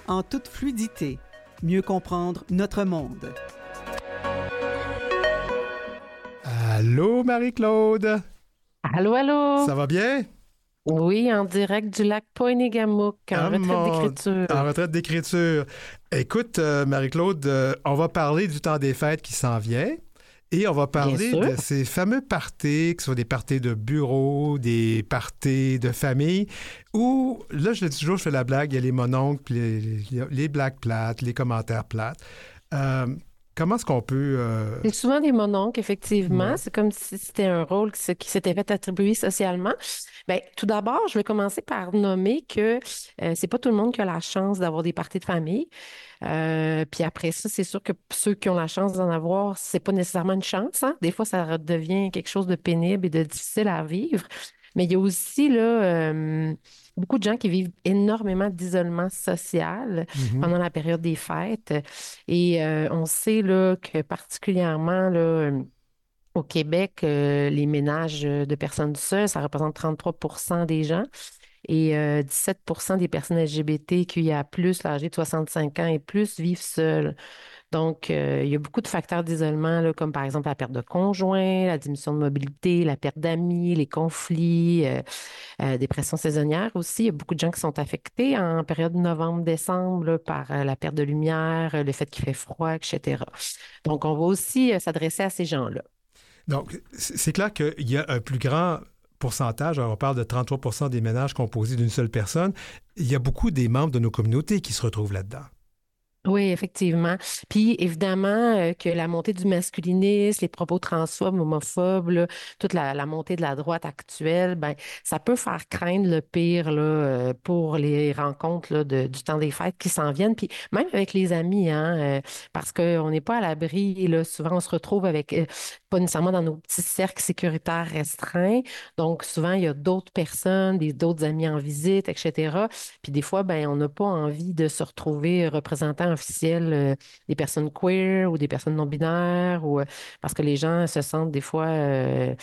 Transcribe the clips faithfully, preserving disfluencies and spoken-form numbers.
en toute fluidité. Mieux comprendre notre monde. Allô, Marie-Claude? Allô, allô? Ça va bien? Oui, en direct du lac Poinégamouk, en Ah, retraite mon- d'écriture. En retraite d'écriture. Écoute, euh, Marie-Claude, euh, on va parler du temps des fêtes qui s'en vient et on va Bien parler sûr. de ces fameux parties, que ce soit des parties de bureau, des parties de famille, où, là, je le dis toujours, je fais la blague, il y a les mononcles, puis les, les, les blagues plates, les commentaires plates. Euh, comment est-ce qu'on peut... euh, C'est souvent des mononcles, effectivement. ouais. C'est comme si c'était un rôle qui, se- qui s'était fait attribuer socialement. Ben, tout d'abord, je vais commencer par nommer que euh, c'est pas tout le monde qui a la chance d'avoir des parties de famille. Euh, puis après ça, c'est sûr que ceux qui ont la chance d'en avoir, c'est pas nécessairement une chance, hein. Des fois, ça devient quelque chose de pénible et de difficile à vivre. Mais il y a aussi là, euh, beaucoup de gens qui vivent énormément d'isolement social Mhm. pendant la période des fêtes. Et euh, on sait là, que particulièrement là, euh, au Québec, euh, les ménages de personnes seules, ça représente trente-trois pour cent des gens. Et euh, dix-sept pour cent des personnes L G B T Q I A plus, âgées de soixante-cinq ans et plus, vivent seules. Donc, euh, il y a beaucoup de facteurs d'isolement, là, comme par exemple la perte de conjoint, la diminution de mobilité, la perte d'amis, les conflits, euh, euh, dépression saisonnière aussi. Il y a beaucoup de gens qui sont affectés en période novembre-décembre là, par euh, la perte de lumière, euh, le fait qu'il fait froid, et cetera. Donc, on va aussi euh, s'adresser à ces gens-là. Donc, c'est c'est clair qu'il y a un plus grand pourcentage, alors on parle de trente-trois pour cent des ménages composés d'une seule personne, il y a beaucoup des membres de nos communautés qui se retrouvent là-dedans. Oui, effectivement. Puis évidemment euh, que la montée du masculinisme, les propos transphobes, homophobes, là, toute la, la montée de la droite actuelle, ben ça peut faire craindre le pire là, euh, pour les rencontres là, de- du temps des fêtes qui s'en viennent. Puis même avec les amis, hein, euh, parce qu'on n'est pas à l'abri. Là, souvent, on se retrouve avec euh, pas nécessairement dans nos petits cercles sécuritaires restreints. Donc souvent, il y a d'autres personnes, des d'autres amis en visite, et cetera. Puis des fois, ben on n'a pas envie de se retrouver représentant officiel euh, des personnes queer ou des personnes non-binaires ou euh, parce que les gens se sentent des fois euh,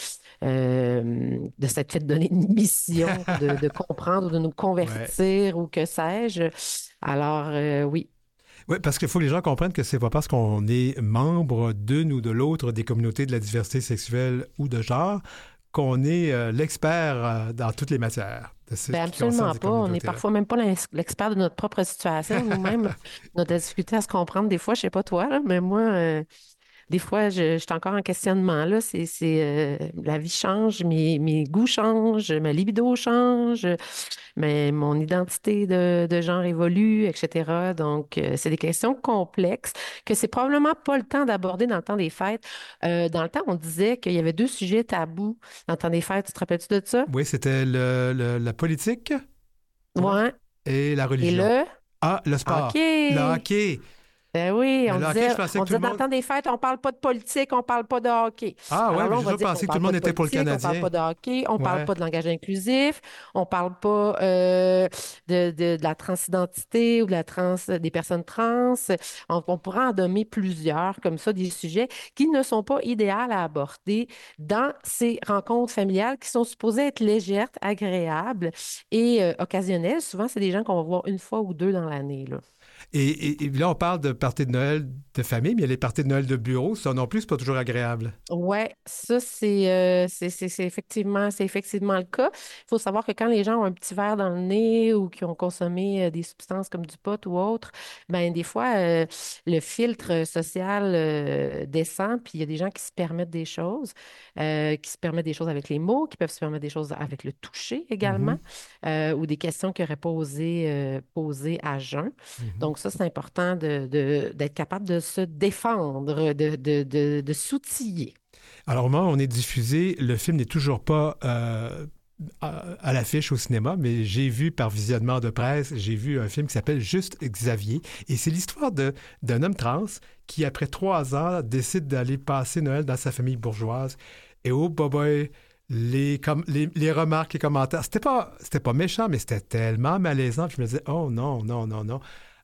euh, de s'être fait donner une mission de, de comprendre ou de nous Ouais. convertir ou que sais-je. Alors euh, oui. Oui, parce qu'il faut que les gens comprennent que c'est pas parce qu'on est membre d'une ou de l'autre des communautés de la diversité sexuelle ou de genre qu'on est euh, l'expert euh, dans toutes les matières de ce Ben qui concerne absolument ces pas. On n'est communautés-là. parfois même pas l'ins- l'expert de notre propre situation. Nous-mêmes, notre difficulté à se comprendre des fois, je sais pas toi, là, mais moi, euh, des fois, je, je suis encore en questionnement, là. C'est, c'est, euh, la vie change, mes, mes goûts changent, ma libido change, mais mon identité de, de genre évolue, et cetera. Donc, euh, c'est des questions complexes que c'est probablement pas le temps d'aborder dans le temps des fêtes. Euh, dans le temps, on disait qu'il y avait deux sujets tabous dans le temps des fêtes. Tu te rappelles-tu de ça? Oui, c'était le, le- la politique, ouais, Ouais. et la Et religion. le Ah, le sport, le hockey. hockey. Ben oui, Mais on le hockey, disait, je pensais on que tout le disait dans le monde... temps des fêtes, on parle pas de politique, on parle pas de hockey. Ah Alors ouais, là, j'ai on va toujours dire qu'on pensé que tout parle le pas monde de était pour le politique, on parle Canadien. pas de hockey, on parle Ouais. pas de langage inclusif, on parle pas euh, de, de, de la transidentité ou de la trans, des personnes trans. On, on pourra en nommer plusieurs comme ça, des sujets qui ne sont pas idéaux à aborder dans ces rencontres familiales qui sont supposées être légères, agréables et euh, occasionnelles. Souvent, c'est des gens qu'on va voir une fois ou deux dans l'année, là. Et, et- et là, on parle de parties de Noël de famille, mais il y a les parties de Noël de bureau. Ça non plus, c'est pas toujours agréable. Ouais, ça c'est euh, c'est c'est c'est effectivement c'est effectivement le cas. Il faut savoir que quand les gens ont un petit verre dans le nez ou qui ont consommé euh, des substances comme du pot ou autre, ben des fois euh, le filtre social euh, descend, puis il y a des gens qui se permettent des choses, euh, qui se permettent des choses avec les mots, qui peuvent se permettre des choses avec le toucher également, Mhm, euh, ou des questions qu'ils auraient posées euh, posées à jeun. mhm. Donc ça c'est important de, de d'être capable de se défendre, de de de, de s'outiller. Alors, au moment où on est diffusé, le film n'est toujours pas euh, à, à l'affiche au cinéma, mais j'ai vu par visionnement de presse, j'ai vu un film qui s'appelle Juste Xavier. Et c'est l'histoire de, d'un homme trans qui, après trois ans, décide d'aller passer Noël dans sa famille bourgeoise. Et oh, boy, les, com- les, les remarques, les commentaires, c'était pas, c'était pas méchant, mais c'était tellement malaisant. Puis je me disais, oh non, non, non, non.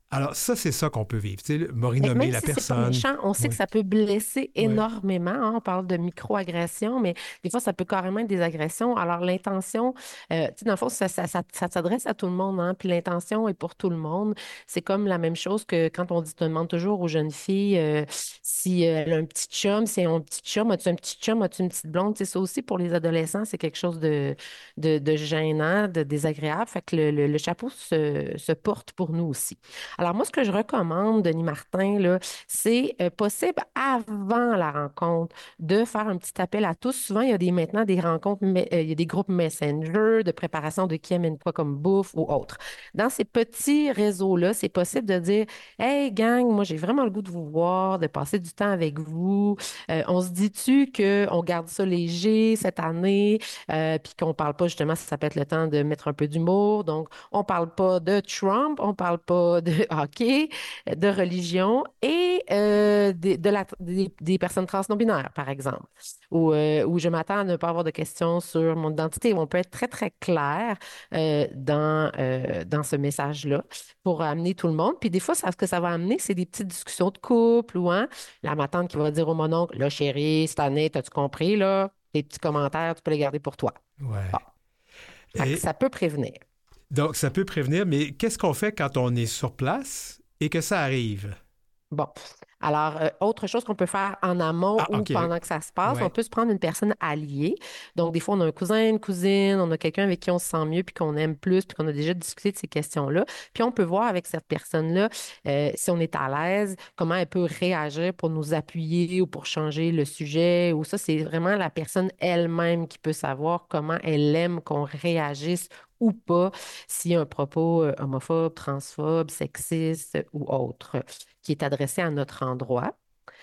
Alors, ça, c'est ça qu'on peut vivre. Tu sais, m'a Mais renommé même la si c'est pas personne. méchant, on sait que Oui, ça peut blesser oui. énormément, hein. On parle de micro-agressions, mais des fois, ça peut carrément être des agressions. Alors, l'intention, euh, tu sais, dans le fond, ça, ça, ça- ça s'adresse à tout le monde, hein, puis l'intention est pour tout le monde. C'est comme la même chose que quand on dit, on demande toujours aux jeunes filles euh, si euh, elle a un petit chum, si elle a un petit chum, as-tu un petit chum, as-tu une petite blonde? Tu sais, ça aussi, pour les adolescents, c'est quelque chose de, de, de gênant, de désagréable. Fait que le, le- le chapeau se, se porte pour nous aussi. Alors, moi, ce que je recommande, Denis Martin, là, c'est euh, possible avant la rencontre de faire un petit appel à tous. Souvent, il y a des, maintenant des rencontres, mais, euh, il y a des groupes Messenger de préparation de qui amène quoi comme bouffe ou autre. Dans ces petits réseaux-là, c'est possible de dire, Hey, gang, moi, j'ai vraiment le goût de vous voir, de passer du temps avec vous. Euh, on se dit-tu qu'on garde ça léger cette année, euh, puis qu'on parle pas justement, ça, ça peut être le temps de mettre un peu d'humour. Donc, on parle pas de Trump, on parle pas de hockey, de religion et euh, des, de la- des, des personnes trans non-binaires, par exemple, où, euh, où je m'attends à ne pas avoir de questions sur mon identité. On peut être très, très clair euh, dans, euh, dans ce message-là pour amener tout le monde. Puis des fois, ça- ce que ça va amener, c'est des petites discussions de couple ou hein, la ma tante qui va dire au mononcle, là, chérie, cette année, t'as-tu compris, là? Tes petits commentaires, tu peux les garder pour toi. Bon. Ouais. Fait que Et ça peut prévenir. donc, ça peut prévenir, mais qu'est-ce qu'on fait quand on est sur place et que ça arrive? Bon. Alors, euh, autre chose qu'on peut faire en amont Ah, ou OK. pendant que ça se passe, on Ouais. peut se prendre une personne alliée. Donc, des fois, on a un cousin, une cousine, on a quelqu'un avec qui on se sent mieux, puis qu'on aime plus, puis qu'on a déjà discuté de ces questions-là. Puis, on peut voir avec cette personne-là, euh, si on est à l'aise, comment elle peut réagir pour nous appuyer ou pour changer le sujet. Ou ça, c'est vraiment la personne elle-même qui peut savoir comment elle aime qu'on réagisse ou pas s'il y a un propos euh, homophobe, transphobe, sexiste ou autre qui est adressé à notre endroit.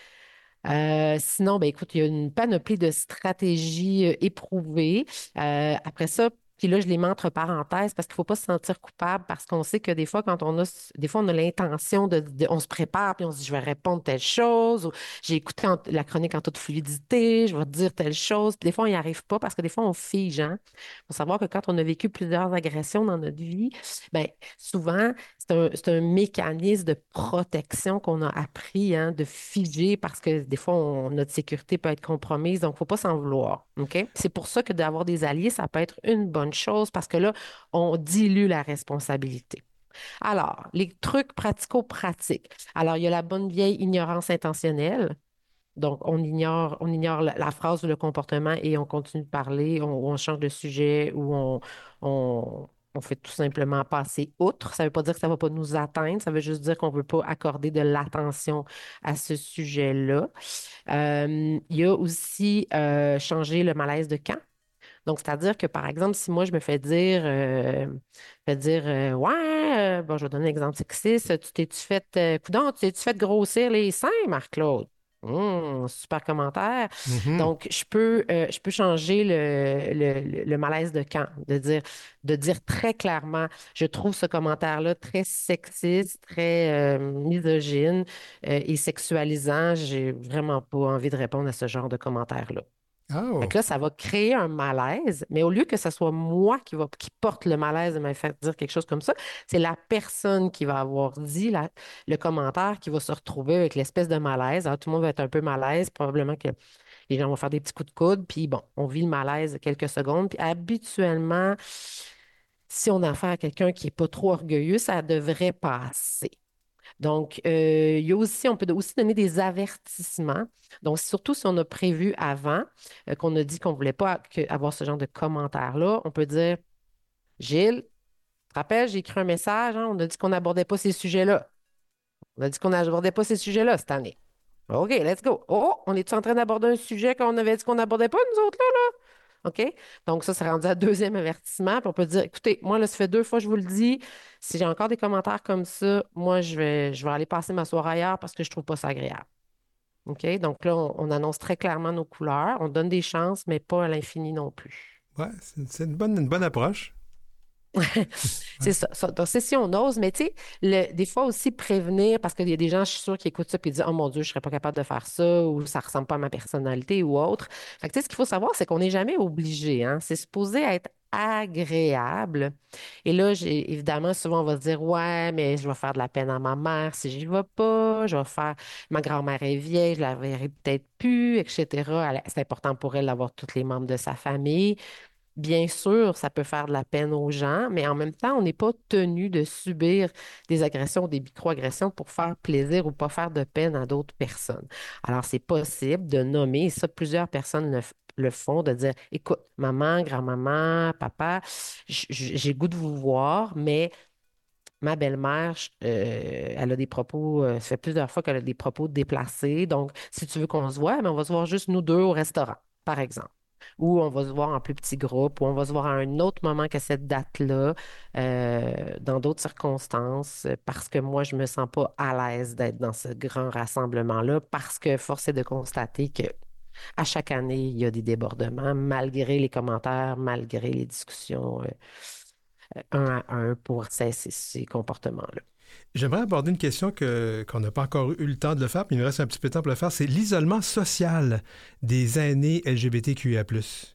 Euh, sinon, ben, écoute, il y a une panoplie de stratégies euh, éprouvées. Euh, après ça, puis là, je les mets entre parenthèses parce qu'il ne faut pas se sentir coupable parce qu'on sait que des fois, quand on a, des fois, on a l'intention de, de- on se prépare puis on se dit, je vais répondre telle chose ou j'ai écouté en- la chronique en toute fluidité, je vais te dire telle chose. Puis des fois, on n'y arrive pas parce que des fois, on fige, hein. Il faut savoir que quand on a vécu plusieurs agressions dans notre vie, ben souvent, c'est un, c'est un mécanisme de protection qu'on a appris, hein, de figer parce que des fois, on- notre sécurité peut être compromise, donc il ne faut pas s'en vouloir. OK? C'est pour ça que d'avoir des alliés, ça peut être une bonne chose parce que là, on dilue la responsabilité. Alors, les trucs pratico-pratiques. Alors, il y a la bonne vieille ignorance intentionnelle. Donc, on ignore, on ignore la, la phrase ou le comportement et on continue de parler, on, on change de sujet ou on, on, on fait tout simplement passer outre. Ça ne veut pas dire que ça ne va pas nous atteindre, ça veut juste dire qu'on ne veut pas accorder de l'attention à ce sujet-là. Euh, il y a aussi euh, changer le malaise de camp. Donc, c'est-à-dire que, par exemple, si moi, je me fais dire, euh, fais dire euh, ouais, euh, bon, je vais donner un exemple sexiste, tu t'es-tu fait, euh, coudonc, tu t'es-tu fait grossir les seins, Marc-Claude? Hum, super commentaire. Mhm. Donc, je peux, euh, je peux changer le, le- le- le malaise de camp, de dire, de dire très clairement, je trouve ce commentaire-là très sexiste, très euh, misogyne euh, et sexualisant. J'ai vraiment pas envie de répondre à ce genre de commentaire-là. Fait Oh. que là, ça va créer un malaise, mais au lieu que ce soit moi qui va, qui porte le malaise de me faire dire quelque chose comme ça, c'est la personne qui va avoir dit la- le commentaire qui va se retrouver avec l'espèce de malaise. Alors, tout le monde va être un peu malaise, probablement que les gens vont faire des petits coups de coude, puis bon, on vit le malaise quelques secondes. Puis habituellement, si on a affaire à quelqu'un qui n'est pas trop orgueilleux, ça devrait passer. Donc, euh, il y a aussi, on peut aussi donner des avertissements. Donc, surtout si on a prévu avant, euh, qu'on a dit qu'on ne voulait pas que- avoir ce genre de commentaires-là, on peut dire, Gilles, tu te rappelles, j'ai écrit un message, hein, on a dit qu'on n'abordait pas ces sujets-là. On a dit qu'on n'abordait pas ces sujets-là cette année. OK, let's go. Oh, on est-tu en train d'aborder un sujet qu'on avait dit qu'on n'abordait pas, nous autres, là? OK? Donc, ça, c'est rendu à deuxième avertissement. Puis on peut dire, écoutez, moi, là, ça fait deux fois que je vous le dis. Si j'ai encore des commentaires comme ça, moi, je vais, je vais aller passer ma soirée ailleurs parce que je trouve pas ça agréable. OK? Donc là, on, on annonce très clairement nos couleurs. On donne des chances, mais pas à l'infini non plus. Ouais, c'est c'est une bonne, une bonne approche. C'est ça, ça. Donc, c'est si on ose, mais tu sais, le- des fois aussi prévenir, parce qu'il y a des gens, je suis sûre, qui écoutent ça et disent, oh mon Dieu, je serais pas capable de faire ça, ou ça ressemble pas à ma personnalité ou autre. Fait que tu sais, ce qu'il faut savoir, c'est qu'on n'est jamais obligé, hein. C'est supposé être agréable. Et là, j'ai, évidemment, souvent, on va se dire, ouais, mais je vais faire de la peine à ma mère si j'y vais pas, je vais faire, ma grand-mère est vieille, je la verrai peut-être plus, et cetera. Elle- C'est important pour elle d'avoir tous les membres de sa famille. Bien sûr, ça peut faire de la peine aux gens, mais en même temps, on n'est pas tenu de subir des agressions, des microagressions pour faire plaisir ou pas faire de peine à d'autres personnes. Alors, c'est possible de nommer, et ça, plusieurs personnes le, f- le font, de dire, écoute, maman, grand-maman, papa, j- j- j'ai le goût de vous voir, mais ma belle-mère, je- euh, elle a des propos, euh, ça fait plusieurs fois qu'elle a des propos déplacés. Donc, si tu veux qu'on se voit, mais on va se voir juste nous deux au restaurant, par exemple. Ou on va se voir en plus petit groupe, ou on va se voir à un autre moment que cette date-là, euh, dans d'autres circonstances, euh, parce que moi, je me sens pas à l'aise d'être dans ce grand rassemblement-là, parce que force est de constater que à chaque année, il y a des débordements, malgré les commentaires, malgré les discussions, euh, un à un pour cesser ces comportements-là. J'aimerais aborder une question que, qu'on n'a pas encore eu le temps de le faire, puis il nous reste un petit peu de temps pour le faire, c'est l'isolement social des aînés L G B T Q I A plus.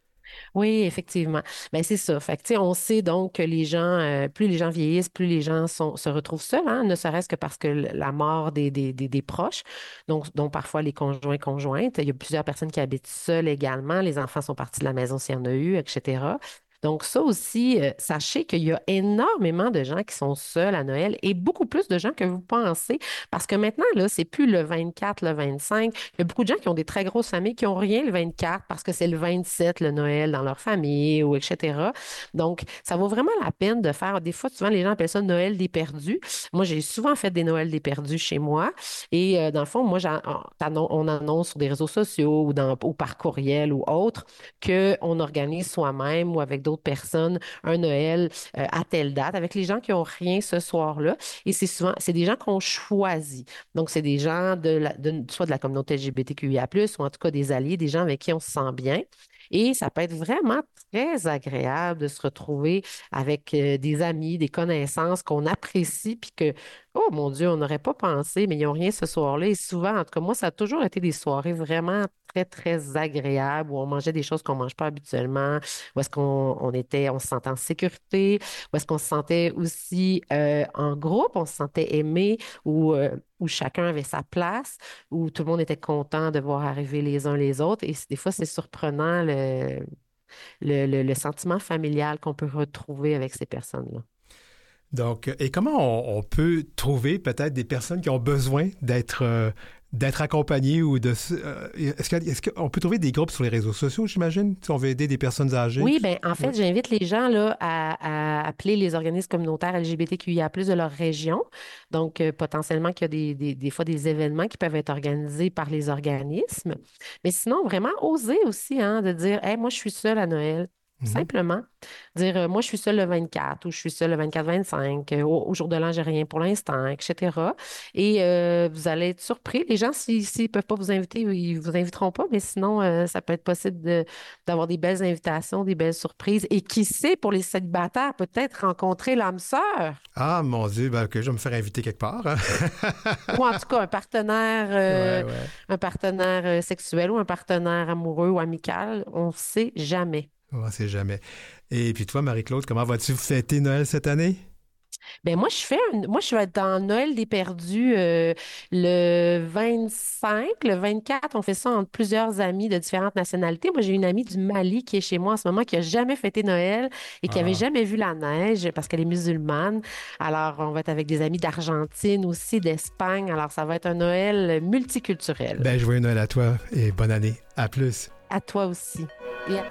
Oui, effectivement. Ben, c'est ça. Fait que, tu sais, on sait donc que les gens, euh, plus les gens vieillissent, plus les gens sont, se retrouvent seuls, hein, ne serait-ce que parce que l- la mort des, des, des, des proches, donc, dont parfois les conjoints conjointes. Il y a plusieurs personnes qui habitent seules également. Les enfants sont partis de la maison s'il y en a eu, et cetera. Donc, ça aussi, euh, sachez qu'il y a énormément de gens qui sont seuls à Noël et beaucoup plus de gens que vous pensez. Parce que maintenant, là, c'est plus le vingt-quatre, le vingt-cinq. Il y a beaucoup de gens qui ont des très grosses familles qui n'ont rien le vingt-quatre parce que c'est le vingt-sept, le Noël dans leur famille ou et cetera. Donc, ça vaut vraiment la peine de faire. Des fois, souvent, les gens appellent ça Noël des perdus. Moi, j'ai souvent fait des Noëls des perdus chez moi. Et euh, dans le fond, moi, j'an- on on annonce sur des réseaux sociaux ou, dans, ou par courriel ou autre qu'on organise soi-même ou avec d'autres personnes un Noël euh, à telle date avec les gens qui n'ont rien ce soir-là. Et c'est souvent, c'est des gens qu'on choisit. Donc, c'est des gens de, la, de soit de la communauté L G B T Q I A plus, ou en tout cas des alliés, des gens avec qui on se sent bien. Et ça peut être vraiment très agréable de se retrouver avec euh, des amis, des connaissances qu'on apprécie, puis que, oh mon Dieu, on n'aurait pas pensé, mais ils n'ont rien ce soir-là. Et souvent, en tout cas, moi, ça a toujours été des soirées vraiment très, très agréables où on mangeait des choses qu'on ne mange pas habituellement, où est-ce qu'on on était, on se sentait en sécurité, où est-ce qu'on se sentait aussi euh, en groupe, on se sentait aimé, où, euh, où chacun avait sa place, où tout le monde était content de voir arriver les uns les autres. Et des fois, c'est surprenant le, le, le- le sentiment familial qu'on peut retrouver avec ces personnes-là. Donc, et comment on, on peut trouver peut-être des personnes qui ont besoin d'être euh, d'être accompagnées ou de... se- euh, est-ce que- est-ce qu'on peut trouver des groupes sur les réseaux sociaux, j'imagine, si on veut aider des personnes âgées? Oui, ben en Oui. fait, j'invite les gens là, à, à appeler les organismes communautaires L G B T Q I A plus, de leur région. Donc, euh, potentiellement qu'il y a des, des, des fois des événements qui peuvent être organisés par les organismes. Mais sinon, vraiment, oser aussi, hein, de dire, hey, moi, je suis seule à Noël. Mhm. Simplement. Dire, euh, moi, je suis seule le vingt-quatre ou je suis seule le vingt-quatre vingt-cinq. euh, au, au jour de l'an, j'ai rien pour l'instant, et cetera. Et euh, vous allez être surpris. Les gens, s'ils ne peuvent pas vous inviter, ils ne vous inviteront pas, mais sinon, euh, ça peut être possible de- d'avoir des belles invitations, des belles surprises. Et qui sait, pour les célibataires, peut-être rencontrer l'âme sœur. Ah, mon Dieu, ben, que je vais me faire inviter quelque part, hein. Ou en tout cas, un partenaire, Ouais, euh, ouais. un partenaire euh, sexuel ou un partenaire amoureux ou amical. On ne sait jamais. On sait jamais. Et puis toi, Marie-Claude, comment vas-tu fêter Noël cette année? Ben moi, je fais un- moi, je vais être dans Noël des perdus euh, le vingt-cinq, le vingt-quatre. On fait ça entre plusieurs amis de différentes nationalités. Moi, j'ai une amie du Mali qui est chez moi en ce moment, qui a jamais fêté Noël et qui avait Ah, jamais vu la neige parce qu'elle est musulmane. Alors, on va être avec des amis d'Argentine aussi, d'Espagne. Alors, ça va être un Noël multiculturel. ben, joyeux Noël à toi et bonne année. À plus. À toi aussi. Et à-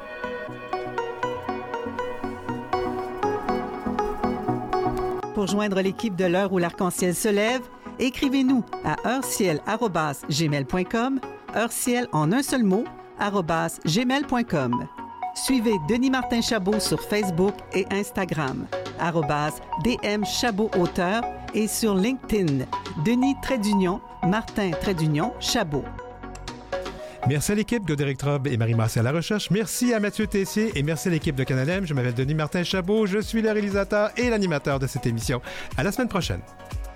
Pour joindre l'équipe de l'heure où l'arc-en-ciel se lève, écrivez-nous à heureciel arobase gmail point com, heureciel en un seul mot, arobase gmail point com. Suivez Denis Martin Chabot sur Facebook et Instagram, arobase D M Chabot Auteur, et sur LinkedIn, Denis Trait d'Union, Martin Trait d'Union Chabot. Merci à l'équipe de Derek Trob et Marie-Marcel à la recherche. Merci à Mathieu Tessier et merci à l'équipe de Canalem. Je m'appelle Denis Martin-Chabot. Je suis le réalisateur et l'animateur de cette émission. À la semaine prochaine.